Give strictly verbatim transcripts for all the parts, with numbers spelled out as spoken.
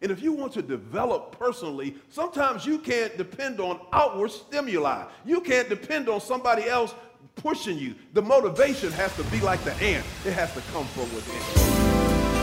And if you want to develop personally, sometimes you can't depend on outward stimuli. You can't depend on somebody else pushing you. The motivation has to be like the ant. It has to come from within.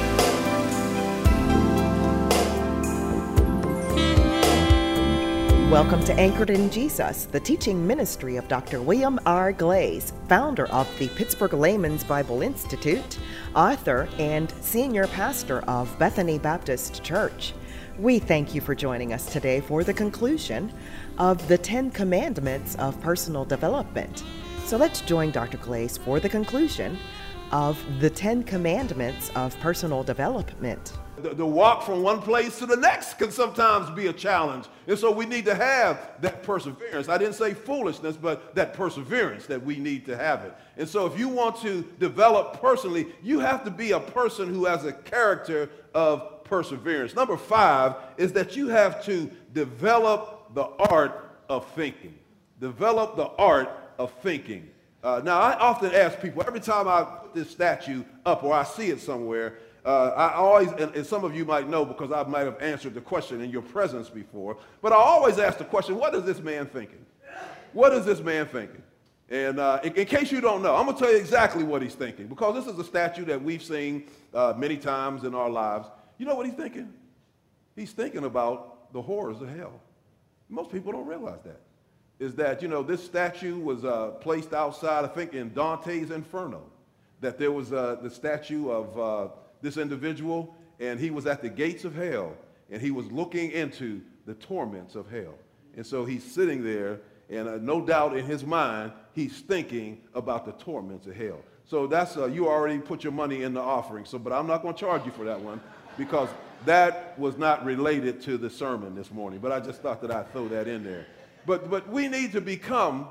Welcome to Anchored in Jesus, the teaching ministry of Doctor William R. Glaze, founder of the Pittsburgh Layman's Bible Institute, author, and senior pastor of Bethany Baptist Church. We thank you for joining us today for the conclusion of the Ten Commandments of Personal Development. So let's join Doctor Glaze for the conclusion of the Ten Commandments of Personal Development. The, the walk from one place to the next can sometimes be a challenge. And so we need to have that perseverance. I didn't say foolishness, but that perseverance that we need to have it. And so if you want to develop personally, you have to be a person who has a character of perseverance. Number five is that you have to develop the art of thinking. Develop the art of thinking. Uh, now, I often ask people, every time I put this statue up or I see it somewhere, Uh, I always, and, and some of you might know because I might have answered the question in your presence before, but I always ask the question, what is this man thinking? What is this man thinking? And uh, in, in case you don't know, I'm going to tell you exactly what he's thinking, because this is a statue that we've seen uh, many times in our lives. You know what he's thinking? He's thinking about the horrors of hell. Most people don't realize that. Is that, you know, this statue was uh, placed outside, I think, in Dante's Inferno, that there was uh, the statue of uh, this individual, and he was at the gates of hell, and he was looking into the torments of hell. And so he's sitting there, and uh, no doubt in his mind, he's thinking about the torments of hell. So that's, uh, you already put your money in the offering, so, but I'm not going to charge you for that one, because that was not related to the sermon this morning, but I just thought that I'd throw that in there. But, but we need to become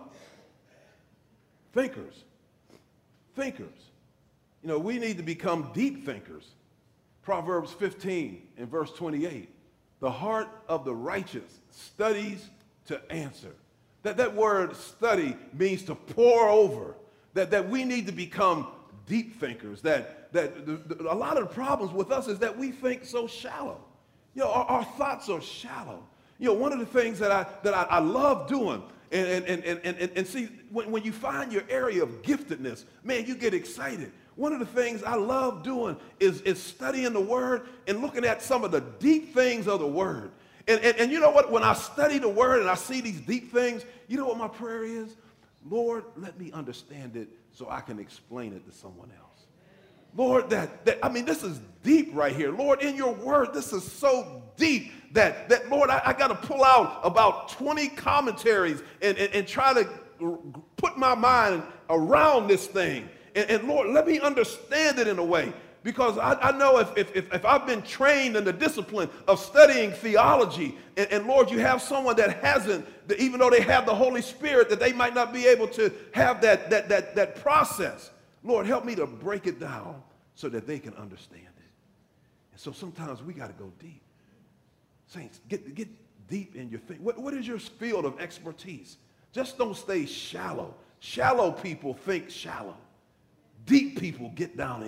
thinkers, thinkers. You know, we need to become deep thinkers. Proverbs fifteen and verse twenty-eight. The heart of the righteous studies to answer. That, that word study means to pour over. That, that we need to become deep thinkers. That, that the, the, a lot of the problems with us is that we think so shallow. You know, our, our thoughts are shallow. You know, one of the things that I, that I, I love doing, and, and, and, and, and, and see, when, when you find your area of giftedness, man, you get excited. One of the things I love doing is, is studying the Word and looking at some of the deep things of the Word. And, and, and you know what? When I study the Word and I see these deep things, you know what my prayer is? Lord, let me understand it so I can explain it to someone else. Lord, that, that I mean, this is deep right here. Lord, in your Word, this is so deep that, that Lord, I, I got to pull out about twenty commentaries and, and, and try to put my mind around this thing. And, and Lord, let me understand it in a way, because I, I know if, if, if I've been trained in the discipline of studying theology, and, and Lord, you have someone that hasn't, that even though they have the Holy Spirit, that they might not be able to have that, that, that, that process. Lord, help me to break it down so that they can understand it. And so sometimes we got to go deep. Saints, get, get deep in your thing. What, what is your field of expertise? Just don't stay shallow. Shallow people think shallow. Deep people get down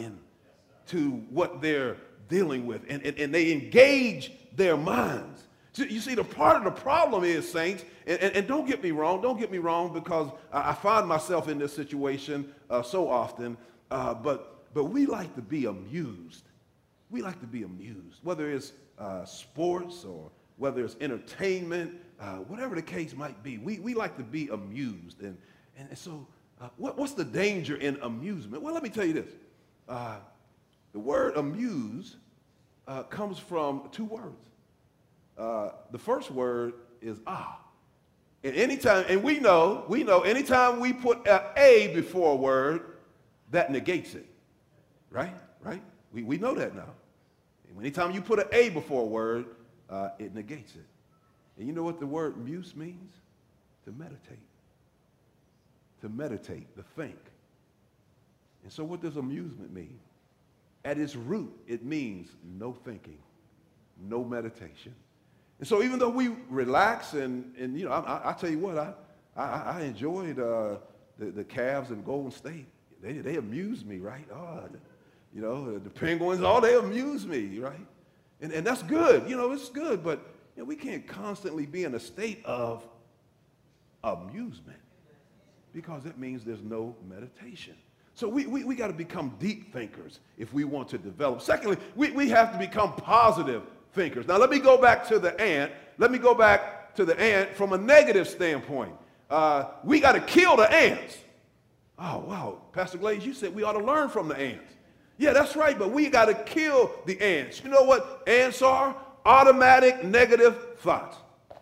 into what they're dealing with, and, and, and they engage their minds. So you see, the part of the problem is, saints, and, and, and don't get me wrong, don't get me wrong, because I, I find myself in this situation uh, so often, uh, but, but we like to be amused. We like to be amused, whether it's uh, sports or whether it's entertainment, uh, whatever the case might be. We, we like to be amused, and, and so Uh, what, what's the danger in amusement? Well, let me tell you this. Uh, the word amuse uh, comes from two words. Uh, the first word is ah. And anytime, and we know, we know, anytime we put an A before a word, that negates it. Right? Right? We, we know that now. And anytime you put an A before a word, uh, it negates it. And you know what the word muse means? To meditate. To meditate, to think. And so what does amusement mean? At its root, it means no thinking, no meditation. And so even though we relax and, and you know, I, I, I tell you what, I, I, I enjoyed uh, the, the Cavs and Golden State. They, they amused me, right? Oh, you know, the Penguins, oh, they amuse me, right? And, and that's good. You know, it's good. But you know, we can't constantly be in a state of amusement because it means there's no meditation. So we, we, we got to become deep thinkers if we want to develop. Secondly, we, we have to become positive thinkers. Now, let me go back to the ant. Let me go back to the ant from a negative standpoint. Uh, we got to kill the ants. Oh, wow. Pastor Glaze, you said we ought to learn from the ants. Yeah, that's right, but we got to kill the ants. You know what ants are? Automatic negative thoughts.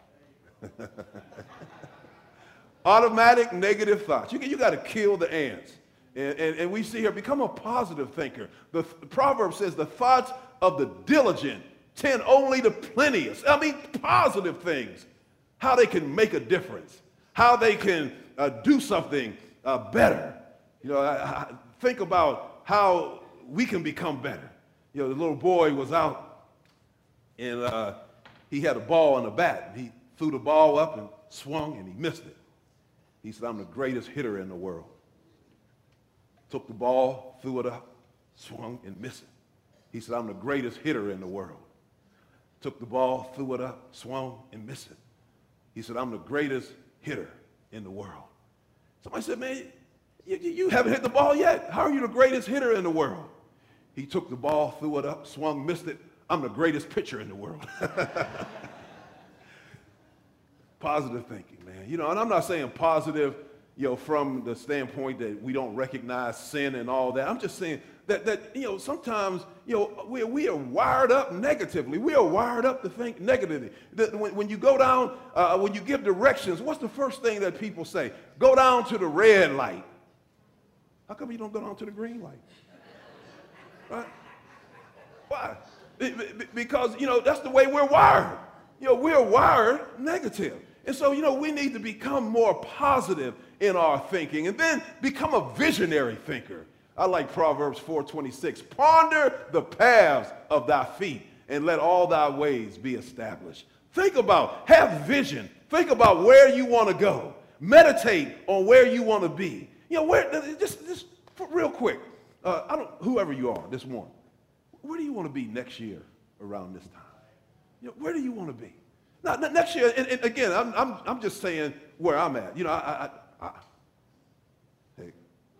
Automatic negative thoughts. You, you got to kill the ants. And, and, and we see here, become a positive thinker. The, the proverb says the thoughts of the diligent tend only to plenteous. I mean, positive things. How they can make a difference. How they can uh, do something uh, better. You know, I, I think about how we can become better. You know, the little boy was out and uh, he had a ball and a bat. He threw the ball up and swung and he missed it. He said, I'm the greatest hitter in the world. Took the ball, threw it up, swung and missed it. He said, I'm the greatest hitter in the world. Took the ball, threw it up, swung and missed it. He said, I'm the greatest hitter in the world. Somebody said, man, you, you haven't hit the ball yet. How are you the greatest hitter in the world? He took the ball, threw it up, swung, missed it. I'm the greatest pitcher in the world. Positive thinking, man. You know, and I'm not saying positive, you know, from the standpoint that we don't recognize sin and all that. I'm just saying that, that you know, sometimes, you know, we, we are wired up negatively. We are wired up to think negatively. That when, when you go down, uh, when you give directions, what's the first thing that people say? Go down to the red light. How come you don't go down to the green light? Right? Why? Because, you know, that's the way we're wired. You know, we're wired negative. And so, you know, we need to become more positive in our thinking and then become a visionary thinker. I like Proverbs four twenty-six. Ponder the paths of thy feet and let all thy ways be established. Think about, have vision. Think about where you want to go. Meditate on where you want to be. You know, where, just, just real quick, uh, I don't, whoever you are this morning, where do you want to be next year around this time? You know, where do you want to be? Now, next year, and, and again, I'm, I'm, I'm just saying where I'm at. You know, I, I, I hey,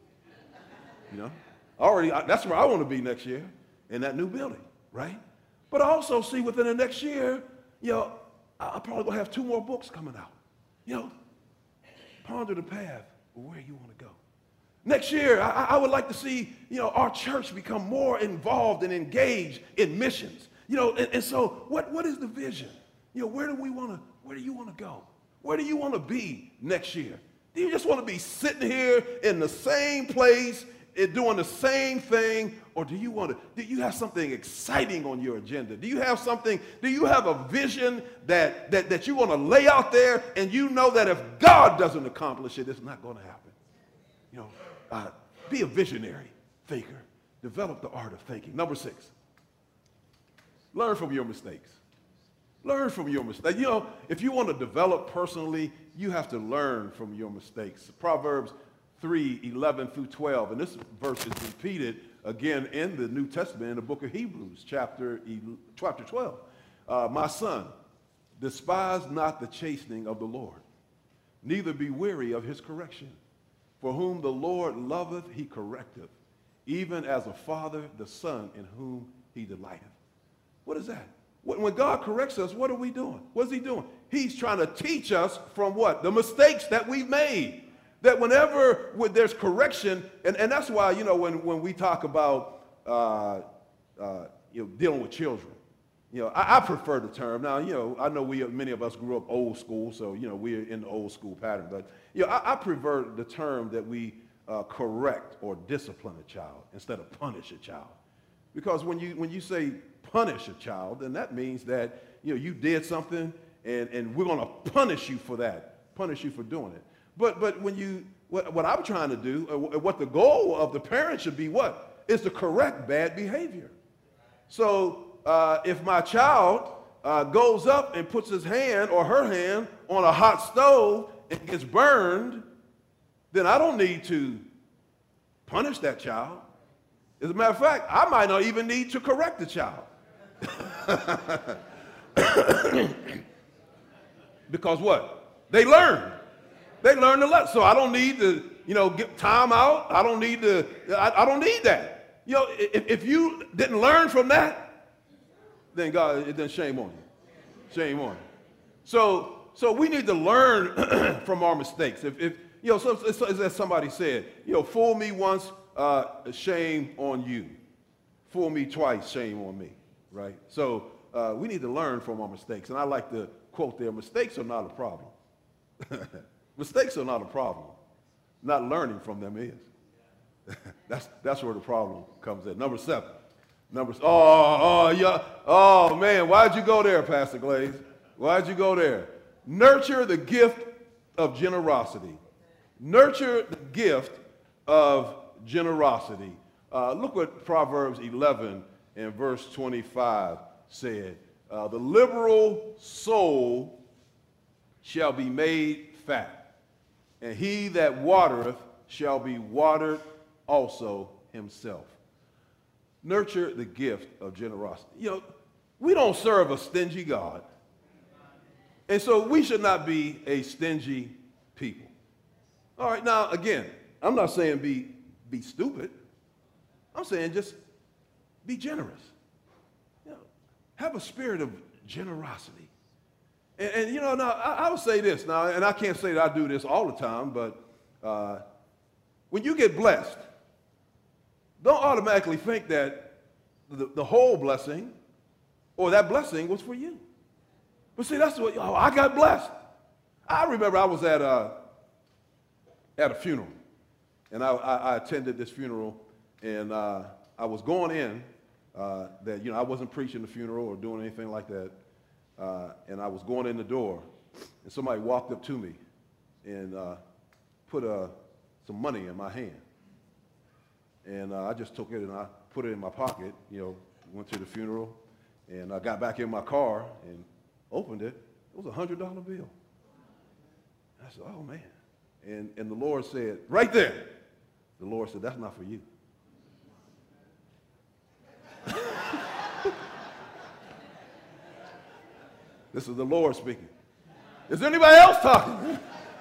you know, already, I, that's where I want to be next year, in that new building, right? But I also see within the next year, you know, I'm probably going to have two more books coming out. You know, ponder the path of where you want to go. Next year, I, I would like to see, you know, our church become more involved and engaged in missions. You know, and, and so what, what is the vision? You know, where do we want to, where do you want to go? Where do you want to be next year? Do you just want to be sitting here in the same place and doing the same thing? Or do you want to, do you have something exciting on your agenda? Do you have something, do you have a vision that, that, that you want to lay out there and you know that if God doesn't accomplish it, it's not going to happen? You know, uh, be a visionary thinker. Develop the art of thinking. Number six, learn from your mistakes. Learn from your mistakes. You know, if you want to develop personally, you have to learn from your mistakes. Proverbs three, eleven through twelve, and this verse is repeated again in the New Testament in the book of Hebrews, chapter, chapter twelve. Uh, My son, despise not the chastening of the Lord, neither be weary of his correction. For whom the Lord loveth, he correcteth, even as a father the son in whom he delighteth. What is that? When God corrects us, what are we doing? What is he doing? He's trying to teach us from what? The mistakes that we've made. That whenever there's correction, and, and that's why, you know, when, when we talk about, uh, uh, you know, dealing with children, you know, I, I prefer the term. Now, you know, I know we, many of us grew up old school, so, you know, we're in the old school pattern. But, you know, I, I prefer the term that we uh, correct or discipline a child instead of punish a child. Because when you, when you say punish a child, then that means that, you know, you did something and, and we're going to punish you for that, punish you for doing it. But, but when you, what, what I'm trying to do, uh, what the goal of the parent should be what? Is to correct bad behavior. So uh, if my child uh, goes up and puts his hand or her hand on a hot stove and gets burned, then I don't need to punish that child. As a matter of fact, I might not even need to correct the child. Because what? They learn. They learn the lesson. So I don't need to, you know, get time out. I don't need to, I, I don't need that. You know, if, if you didn't learn from that, then God, then shame on you. Shame on you. So, so we need to learn from our mistakes. If, if you know, so, so, as somebody said, you know, fool me once, uh, shame on you. Fool me twice, shame on me, right? So uh, we need to learn from our mistakes. And I like to quote there, mistakes are not a problem. Mistakes are not a problem. Not learning from them is. that's, that's where the problem comes in. Number seven. Number, oh, oh, yeah, oh, man, why'd you go there, Pastor Glaze? Why'd you go there? Nurture the gift of generosity. Nurture the gift of generosity. Uh, look what Proverbs eleven and verse twenty-five said. Uh, the liberal soul shall be made fat, and he that watereth shall be watered also himself. Nurture the gift of generosity. You know, we don't serve a stingy God. And so we should not be a stingy people. All right, now, again, I'm not saying be, be stupid. I'm saying just be generous. You know, have a spirit of generosity. And, and you know, now, I, I would say this now, and I can't say that I do this all the time, but uh, when you get blessed, don't automatically think that the, the whole blessing or that blessing was for you. But see, that's what, oh, I got blessed. I remember I was at a, at a funeral, and I, I, I attended this funeral, and uh, I was going in, uh, that, you know, I wasn't preaching the funeral or doing anything like that, uh, and I was going in the door, and somebody walked up to me and uh, put uh, some money in my hand. And uh, I just took it and I put it in my pocket, you know, went to the funeral, and I got back in my car and opened it. It was a one hundred dollar bill. I said, oh, man. And, and the Lord said, right there, the Lord said, that's not for you. This is the Lord speaking. Is there anybody else talking?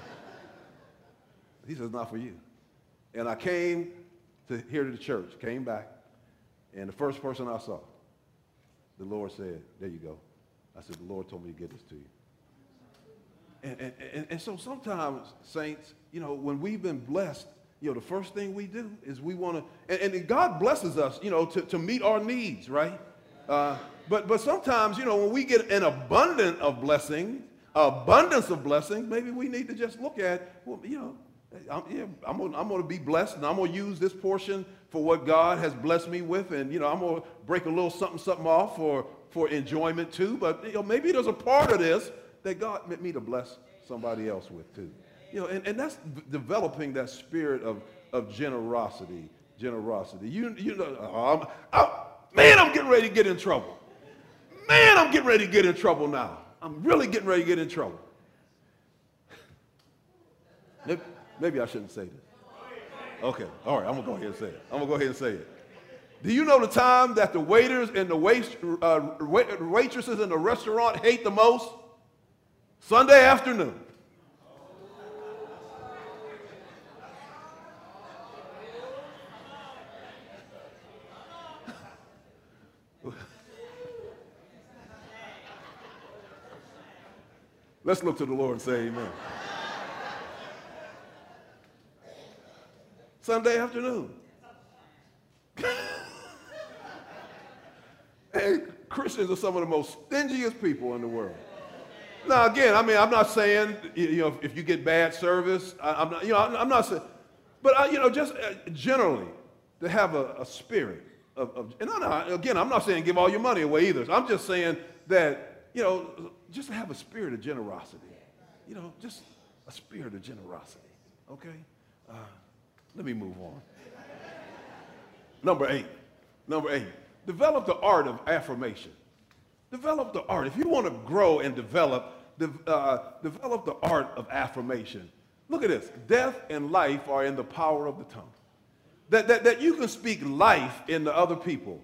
He says, not for you. And I came to here to the church, came back, and the first person I saw, the Lord said, there you go. I said, the Lord told me to give this to you. And, and, and, and so sometimes, saints, you know, when we've been blessed, you know, the first thing we do is we want to, and, and God blesses us, you know, to, to meet our needs, right? Uh, but, but sometimes, you know, when we get an abundance of blessing, abundance of blessing, maybe we need to just look at, well, you know, I'm, yeah, I'm gonna, I'm gonna be blessed, and I'm gonna use this portion for what God has blessed me with, and you know, I'm gonna break a little something, something off for for enjoyment too. But you know, maybe there's a part of this that God meant me to bless somebody else with too. You know, and, and that's v- developing that spirit of of generosity, generosity. You you know, um, I, man, I'm getting ready to get in trouble. Man, I'm getting ready to get in trouble now. I'm really getting ready to get in trouble. Maybe I shouldn't say this. Okay, all right, I'm gonna go ahead and say it. I'm gonna go ahead and say it. Do you know the time that the waiters and the wait, uh, wait, waitresses in the restaurant hate the most? Sunday afternoon. Let's look to the Lord and say amen. Sunday afternoon. Hey, Christians are some of the most stingiest people in the world. Now, again, I mean, I'm not saying, you know, if you get bad service, I, I'm not, you know, I'm not saying, but, I, you know, just generally to have a, a spirit of, of and I'm not, again, I'm not saying give all your money away either. I'm just saying that, you know, just to have a spirit of generosity. You know, just a spirit of generosity, okay? Uh, Let me move on. Number eight. Number eight. Develop the art of affirmation. Develop the art. If you want to grow and develop, de- uh, develop the art of affirmation. Look at this. Death and life are in the power of the tongue. That, that, that you can speak life into other people.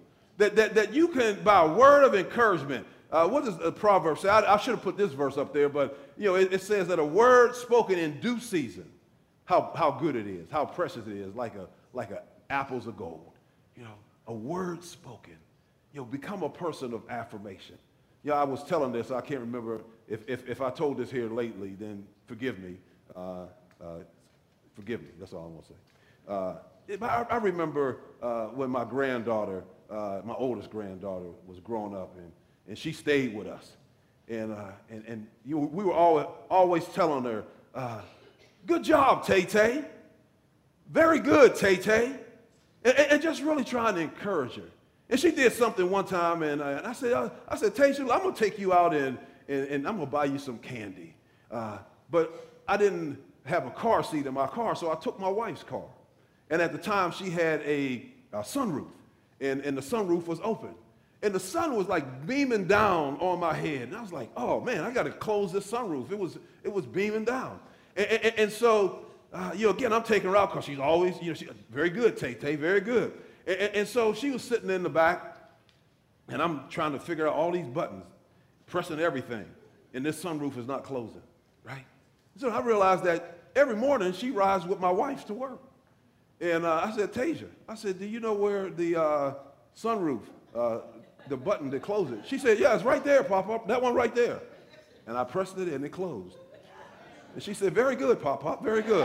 That, that, that you can, by a word of encouragement, uh, what does the proverb say? I, I should have put this verse up there, but you know, it, it says that a word spoken in due season, how, how good it is, how precious it is, like a like a apples of gold. You know, a word spoken. You know, become a person of affirmation. You know, I was telling this, I can't remember if, if, if I told this here lately, then forgive me. Uh, uh, forgive me, that's all I want to say. Uh, it, I, I remember uh, when my granddaughter, uh, my oldest granddaughter, was growing up, and, and she stayed with us. And, uh, and, and you, we were always, always telling her, uh, good job, Tay-Tay. Very good, Tay-Tay. And, and just really trying to encourage her. And she did something one time, and, uh, and I said, uh, I said, Tay, I'm going to take you out and, and, and I'm going to buy you some candy. Uh, but I didn't have a car seat in my car, so I took my wife's car. And at the time, she had a, a sunroof, and, and the sunroof was open. And the sun was like beaming down on my head. And I was like, oh, man, I got to close this sunroof. It was, it was beaming down. And, and, and so, uh, you know, again, I'm taking her out because she's always, you know, she's very good, Tay-Tay, very good. And, and so she was sitting in the back, and I'm trying to figure out all these buttons, pressing everything, and this sunroof is not closing, right? So I realized that every morning she rides with my wife to work. And uh, I said, Tasia, I said, do you know where the uh, sunroof, uh, the button to close it? She said, yeah, it's right there, Papa, that one right there. And I pressed it and it closed. And she said, very good, Papa, very good.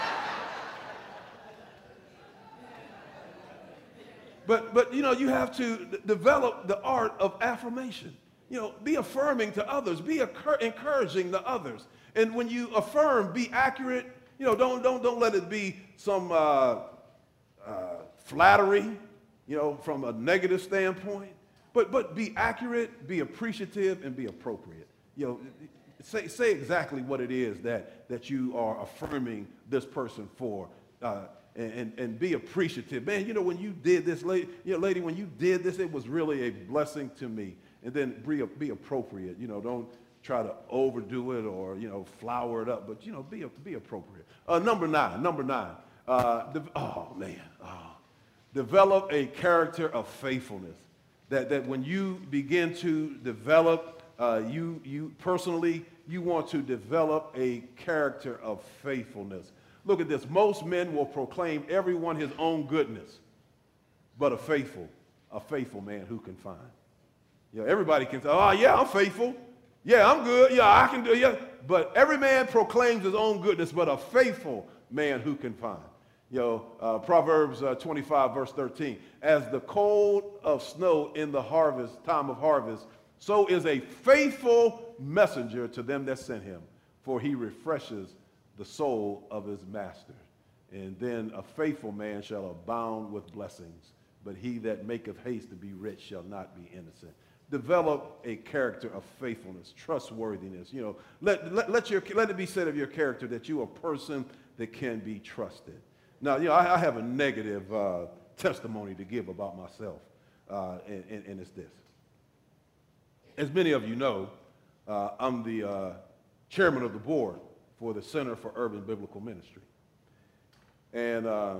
But, but, you know, you have to d- develop the art of affirmation. You know, be affirming to others. Be occur- encouraging to others. And when you affirm, be accurate. You know, don't, don't, don't let it be some uh, uh, flattery, you know, from a negative standpoint. But, but be accurate, be appreciative, and be appropriate. You know, say, say exactly what it is that, that you are affirming this person for. Uh, And, and, and be appreciative. Man, you know, when you did this, lady, you know, lady, when you did this, it was really a blessing to me. And then be, be appropriate. You know, don't try to overdo it or, you know, flower it up, but, you know, be, be appropriate. Uh, number nine, number nine. Uh, de- oh, man. Oh. Develop a character of faithfulness. That, that when you begin to develop, uh, you, you personally, you want to develop a character of faithfulness. Look at this. Most men will proclaim everyone his own goodness, but a faithful, a faithful man who can find. You know, everybody can say, oh, yeah, I'm faithful. Yeah, I'm good. Yeah, I can do it. Yeah. But every man proclaims his own goodness, but a faithful man who can find. You know, uh, Proverbs uh, twenty-five, verse thirteen. As the cold of snow in the harvest, time of harvest, so is a faithful messenger to them that sent him, for he refreshes the soul of his master. And then a faithful man shall abound with blessings, but he that maketh haste to be rich shall not be innocent. Develop a character of faithfulness, trustworthiness. You know, let, let, let, your, let it be said of your character that you are a person that can be trusted. Now, you know, I, I have a negative uh, testimony to give about myself, uh, and, and, and it's this. As many of you know, uh, I'm the uh, chairman of the board for the Center for Urban Biblical Ministry. And, uh,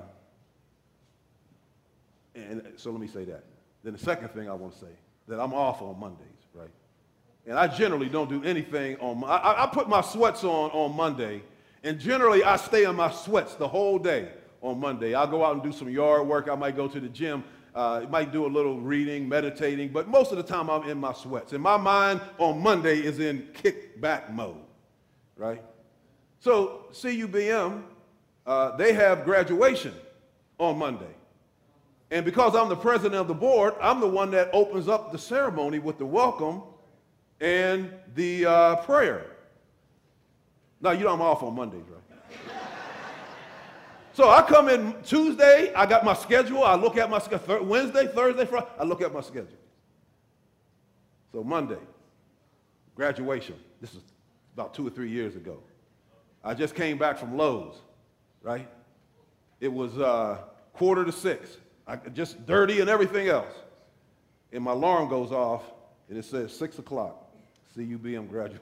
and so let me say that. Then the second thing I want to say, that I'm off on Mondays, right? And I generally don't do anything on, I, I put my sweats on on Monday, and generally I stay in my sweats the whole day on Monday. I'll go out and do some yard work. I might go to the gym. Uh, I might do a little reading, meditating, but most of the time I'm in my sweats. And my mind on Monday is in kickback mode, right? So C U B M, uh, they have graduation on Monday. And because I'm the president of the board, I'm the one that opens up the ceremony with the welcome and the uh, prayer. Now, you know I'm off on Mondays, right? So I come in Tuesday, I got my schedule, I look at my schedule. Wednesday, Thursday, Friday, I look at my schedule. So Monday, graduation. This is about two or three years ago. I just came back from Lowe's, right? It was uh, quarter to six. I, just dirty and everything else. And my alarm goes off, and it says six o'clock, C U B M graduation.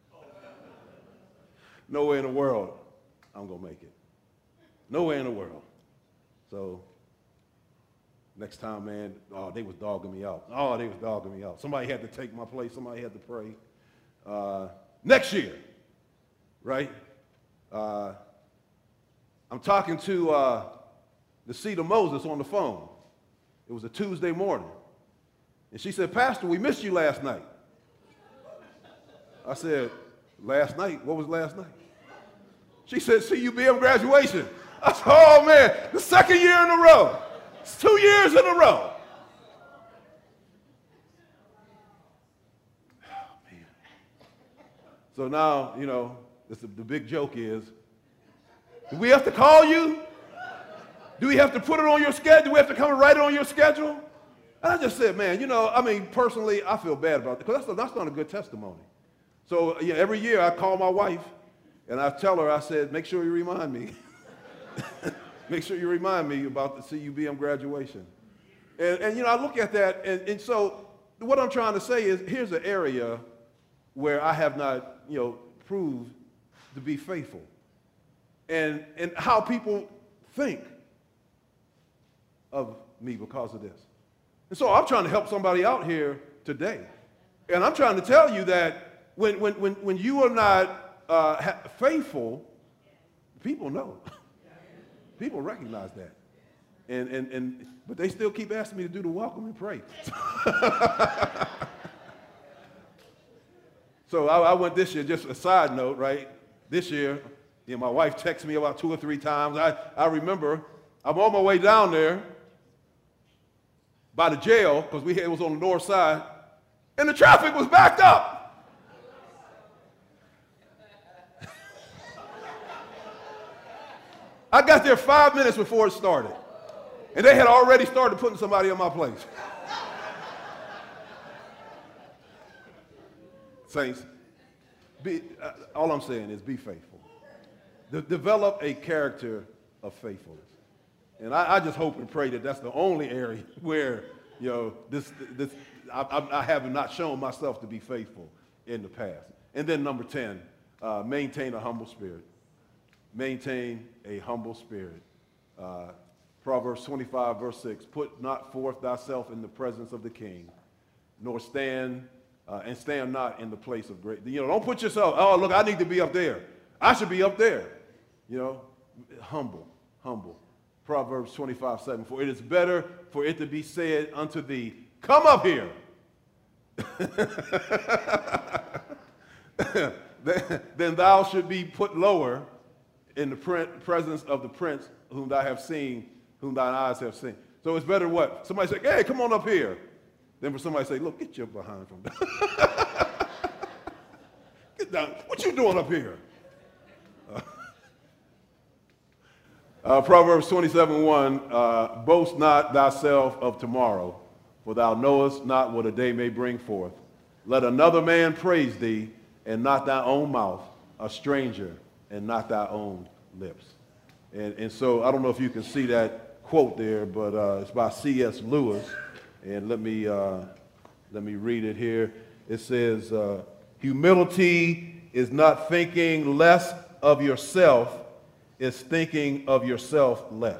No way in the world I'm going to make it. No way in the world. So Next time, man, oh, they was dogging me out. Oh, they was dogging me out. Somebody had to take my place. Somebody had to pray. Uh, next year, right? Uh, I'm talking to uh, the seat of Moses on the phone. It was a Tuesday morning. And she said, Pastor, we missed you last night. I said, last night? What was last night? She said, C U B M graduation. I said, oh, man, the second year in a row. It's two years in a row. Oh, man. So now, you know, this, the big joke is, do we have to call you? Do we have to put it on your schedule? Do we have to come and write it on your schedule? And I just said, man, you know, I mean, personally, I feel bad about it because that's, that's not a good testimony. So you know, every year I call my wife and I tell her, I said, make sure you remind me. Make sure you remind me about the C U B M graduation. And, and you know, I look at that, and, and so what I'm trying to say is, here's an area where I have not, you know, proved to be faithful. And, and how people think of me because of this. And so I'm trying to help somebody out here today. And I'm trying to tell you that when, when, when, when you are not uh, ha- faithful, people know. People recognize that. And, and, and, but they still keep asking me to do the welcome and pray. So I, I went this year, just a side note, right? This year, you know, my wife texted me about two or three times. I, I remember I'm on my way down there by the jail, because we it was on the north side, and the traffic was backed up. I got there five minutes before it started, and they had already started putting somebody in my place. Saints, be, uh, all I'm saying is be faithful. De- develop a character of faithfulness. And I, I just hope and pray that that's the only area where, you know, this, this I, I, I have not shown myself to be faithful in the past. And then number ten, uh, maintain a humble spirit. Maintain a humble spirit. Uh, Proverbs twenty-five, verse six, put not forth thyself in the presence of the king, nor stand, uh, and stand not in the place of great. You know, don't put yourself, oh, look, I need to be up there. I should be up there. You know, humble, humble. Proverbs twenty-five, seven, for it is better for it to be said unto thee, come up here, then thou should be put lower in the presence of the prince whom thou have seen, whom thine eyes have seen. So it's better what? Somebody say, hey, come on up here. Then for somebody to say, look, get your behind from down. Get down. What you doing up here? Uh, uh, Proverbs twenty-seven, one, uh, boast not thyself of tomorrow, for thou knowest not what a day may bring forth. Let another man praise thee, and not thy own mouth, a stranger, and not thy own lips. And, and so I don't know if you can see that quote there, but uh, it's by C S Lewis. And let me, uh, let me read it here. It says, uh, humility is not thinking less of yourself, it's thinking of yourself less.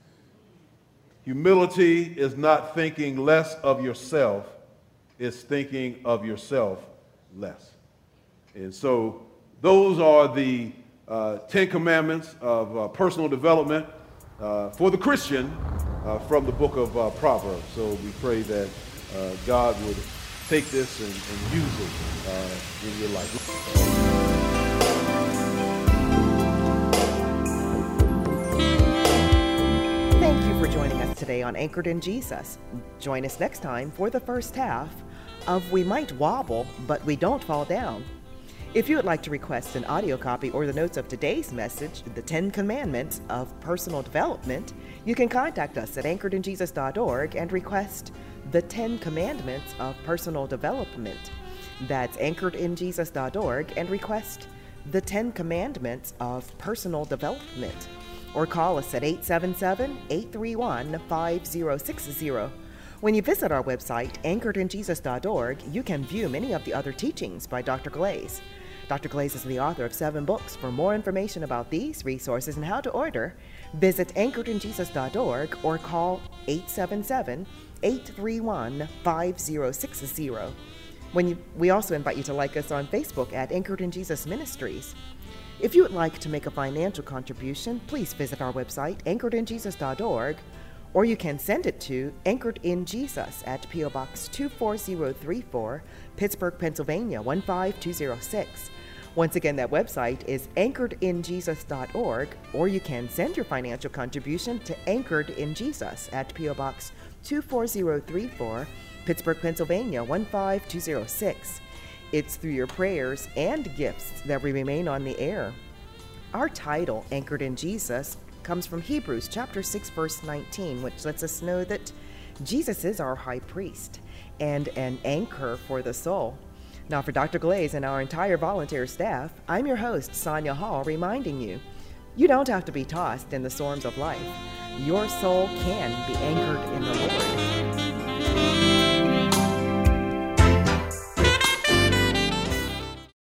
Humility is not thinking less of yourself, it's thinking of yourself less. And so those are the uh, Ten Commandments of uh, personal development uh, for the Christian uh, from the book of uh, Proverbs. So we pray that uh, God would take this and, and use it uh, in your life. Thank you for joining us today on Anchored in Jesus. Join us next time for the first half of We Might Wobble, But We Don't Fall Down. If you would like to request an audio copy or the notes of today's message, The Ten Commandments of Personal Development, you can contact us at anchored in jesus dot org and request The Ten Commandments of Personal Development. That's anchored in jesus dot org and request The Ten Commandments of Personal Development. Or call us at eight seven seven, eight three one, five zero six zero. When you visit our website, anchored in jesus dot org, you can view many of the other teachings by Doctor Glaze. Doctor Glaze is the author of seven books. For more information about these resources and how to order, visit anchored in jesus dot org or call eight seven seven, eight three one, five zero six zero. When you, we also invite you to like us on Facebook at Anchored in Jesus Ministries. If you would like to make a financial contribution, please visit our website, anchored in jesus dot org, or you can send it to Anchored in Jesus at P O Box two four zero three four, Pittsburgh, Pennsylvania one five two zero six. Once again, that website is anchored in jesus dot org, or you can send your financial contribution to Anchored in Jesus at P O Box two four zero three four, Pittsburgh, Pennsylvania one five two zero six. It's through your prayers and gifts that we remain on the air. Our title, Anchored in Jesus, comes from Hebrews chapter six, verse nineteen, which lets us know that Jesus is our high priest and an anchor for the soul. Now, for Doctor Glaze and our entire volunteer staff, I'm your host, Sonia Hall, reminding you, you don't have to be tossed in the storms of life. Your soul can be anchored in the Lord.